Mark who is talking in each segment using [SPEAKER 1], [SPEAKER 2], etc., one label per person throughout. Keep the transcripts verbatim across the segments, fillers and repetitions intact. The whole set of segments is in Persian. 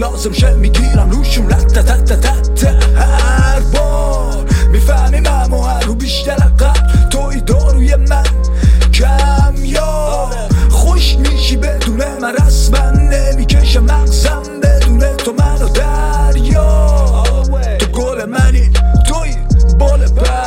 [SPEAKER 1] لازم شه میگیرم روشون رت تت تت تت هر بار میفهمیم اما هر رو بیشتر قبل توی داروی من کم یا خوش میشی بدونه من رسما نمیکشه مغزم بدونه تو منو دریا تو گل منی توی بال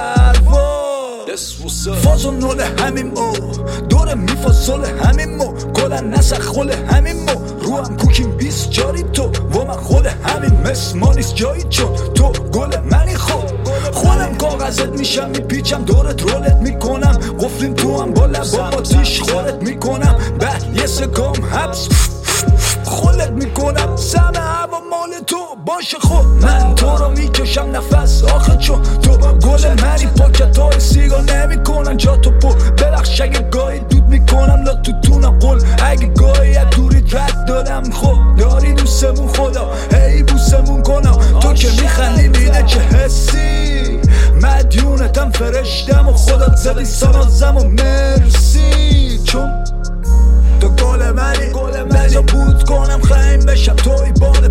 [SPEAKER 1] پرواز فاز و نول همین مو دور میفاصل همین مو کلن نسخ خل همین مو رو هم کوکیم بیست جاری تو و من خود همین مثل ما نیست جایی چون تو گل منی خود خودم کاغذت میشم میپیچم دورت رولت میکنم قفلیم تو هم با لبا با تیش خورت میکنم به یه سکام حبس خولت میکنم سمه هوا مال تو باشه خود من تو رو میکشم نفس آخه چون تو گل منی پاکت های سیگار نمیکنن جا تو پر بلخش اگه گاهی دود میکنم لا تو تونم قل اگه گاهی از دوری رد دادم خود داری دوستمون خدا هی بوسمون کنم تو که میخندی میده چه حسی مدیونتم فرشتم و خودت زدی سانازم و مرسی چون تو گل منی بزا بود کنم خیم بشم توی بال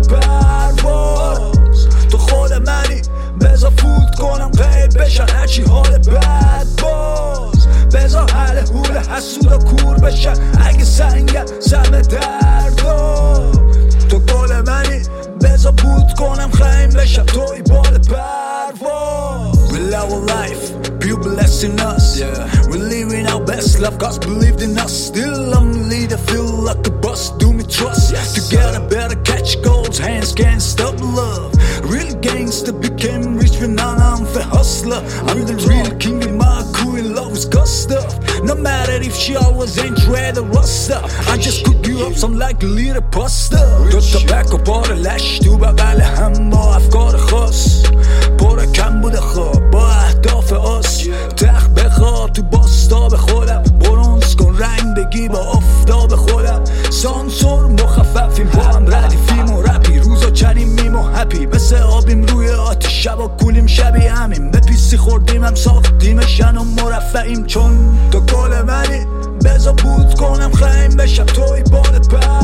[SPEAKER 1] پرواز تو خود منی بزا فوت کنم غیب بشن هرچی حال بد باز بزا حل حول حسود و کور بشن اگه سنگم سم دردا تو گل منی بزا بود کنم خیم بشم توی بال پرواز We love our life, you blessing us yeah. We're living our best love, God's believed in us Still I'm the leader, feel like a boss, do me trust yes, Together sir. Better catch goals, hands can't stop love Real gangster became rich when now I'm a hustler I'm the real king in my crew in love with God stuff No matter if she always ain't read or roster I just cook you up some like a little pasta دو تا بک و بار لش تو بغل هم با افکار خاص پر کم بوده خواب با اهداف آس تخت بخواب تو باستاب خودم برونز کن رنگ بگی با افتاب خودم سانسور مخففیم با هم ردیفیم و رپی روزا چنیم میم و هپی مثل آبیم روی آتیش شبا کولیم شبی همیم به پیسی خوردیم هم ساختیم شن و مرفعیم چون تو گل منی بزا بود کنم خیم بشم توی بال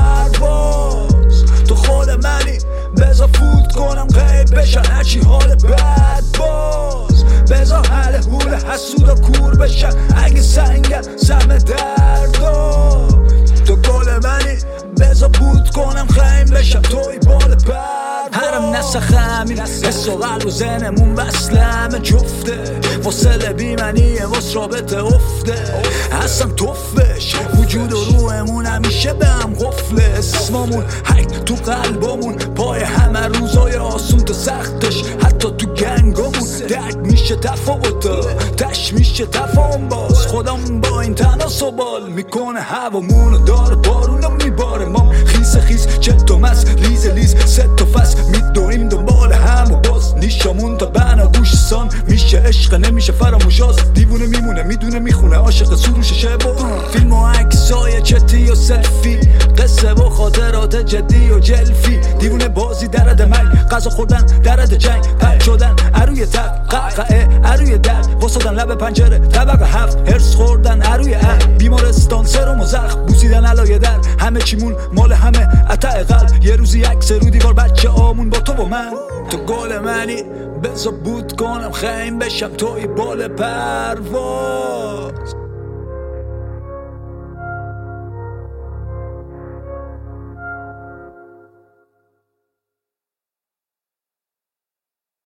[SPEAKER 1] پرواز تو خود منی بزا فوت کنم غیب بشن هرچی حال بد باز بزا حل حول حسود و کور بشن اگه سنگم سم دردا تو گل منی بزا بود کنم خیم بشم توی بال پرواز هرم نسخ همین حس و قلب و ذهنمون وصل همه جفته وصل بیمنیه وصل رابطه افته هستم توفش وجود و روحمون همیشه به هم قفله اسممون حک تو قلبمون پای همه روزای آسون تا سختش حتی تو گنگمون درک میشه تفاوتا تش میشه تفاهم باز خودم با این تناسبال میکنه هوامونو داره بارونو میباره ما خیس خیس چت و مس لیز لیز ست و فس میدونیم دنبال هم و باز نیشامون تا بنا گوش سان میشه عشق نمیشه فراموشاز دیوونه میمونه میدونه میخونه عاشق سروش شب و فیلم و عکسای چتی و سلفی قصه و خاطرات جدی و جلفی دیوونه بازی درد مرگ غذا خوردن درد جنگ پرد شدن اروی تق قعقعه اروی در واسدن لب پنجره طبق هفت هرس خوردن اروی اه بیمارستان سرم و زخم بوسیدن علای در همه چیمون مال همه عطا قلب یه روزی عکس رو دیوار بچه آمون با تو و من تو گل منی بزا بود کنم خیم بشم توی بال پرواز